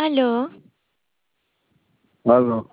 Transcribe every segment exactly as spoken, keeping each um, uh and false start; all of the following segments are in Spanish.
Aló, Aló.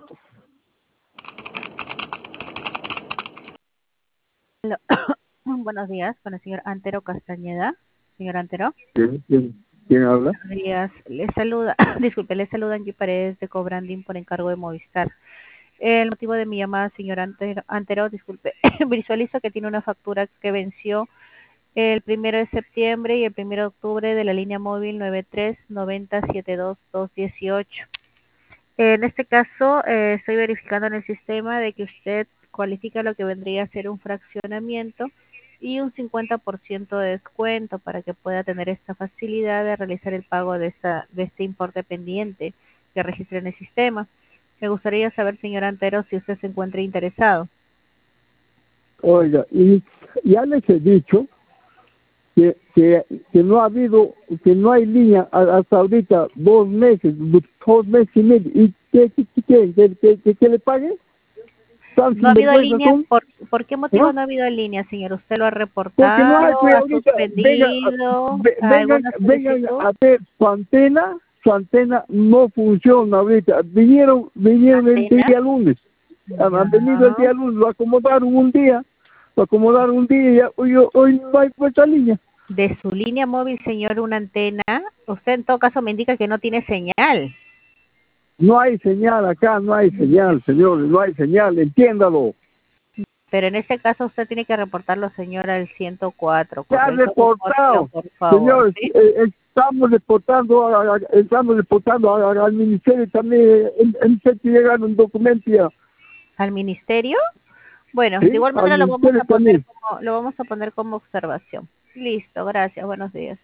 Aló. Buenos días, con el señor Antero Castañeda. Señor Antero. ¿Quién, quién, quién habla? Buenos días. Le saluda, disculpe, le saluda Angie Paredes de Cobranding por encargo de Movistar. El motivo de mi llamada, señor Antero, Antero, disculpe, visualizo que tiene una factura que venció el primero de septiembre y el primero de octubre de la línea móvil nueve tres nueve cero siete dos dos uno ocho. En este caso, eh, estoy verificando en el sistema de que usted cualifica lo que vendría a ser un fraccionamiento y un cincuenta por ciento de descuento para que pueda tener esta facilidad de realizar el pago de, esta, de este importe pendiente que registre en el sistema. Me gustaría saber, señor Antero, si usted se encuentra interesado. Oiga, y ya les he dicho que, que, que no ha habido, que no hay línea a- hasta ahorita, dos meses, dos meses y medio. ¿Y qué, qué, qué, qué, qué, qué- qué- qué le pague? ¿Tan ¿No ha habido sinvergüenzas línea? son? ¿Por, ¿por qué motivo ¿No? no ha habido línea, señor? ¿Usted lo ha Porque no hay, reportado, pues ha ahorita, vengan, suspendido ve- vengan, alguna vengan solicitud? a ver su antena, su antena no funciona ahorita. Vinieron, vinieron el ¿Antena? día lunes. Han, han venido el Ya. día lunes, lo acomodaron un día, lo acomodaron un día y ya, hoy, hoy no hay puesta línea. De su línea móvil, señor, una antena. Usted en todo caso me indica que no tiene señal. No hay señal acá, no hay señal, señores, no hay señal, entiéndalo. Pero en este caso usted tiene que reportarlo, señor, al ciento cuatro, Se ha ¿correcto? Repórtelo, reportado, por favor, señores, ¿sí? eh, estamos reportando, a- a- estamos reportando a- a- al ministerio también, eh, en, en sé que llegaron un documento ya, ¿Al ministerio? Bueno, de ¿sí? igual Al manera lo vamos ministerio a poner también. como, lo vamos a poner como observación. Listo, gracias, buenos días.